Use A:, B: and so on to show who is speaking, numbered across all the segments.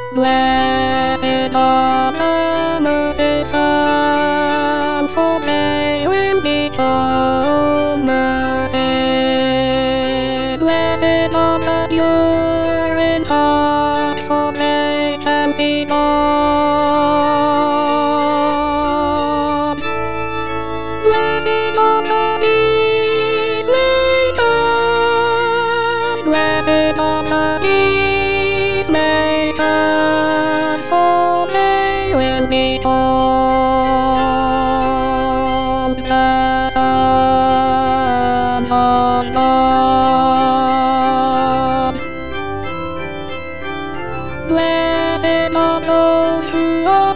A: Blessed are the merciful, for they will be shown mercy. Blessed are the pure in heart, for they shall see God. Blessed are the peacemakers, blessed are the peacemakers, for they will be called the sons of God. Blessed are those who are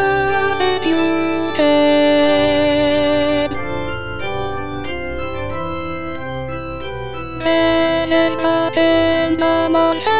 A: persecuted. Blessed is the kingdom of heaven.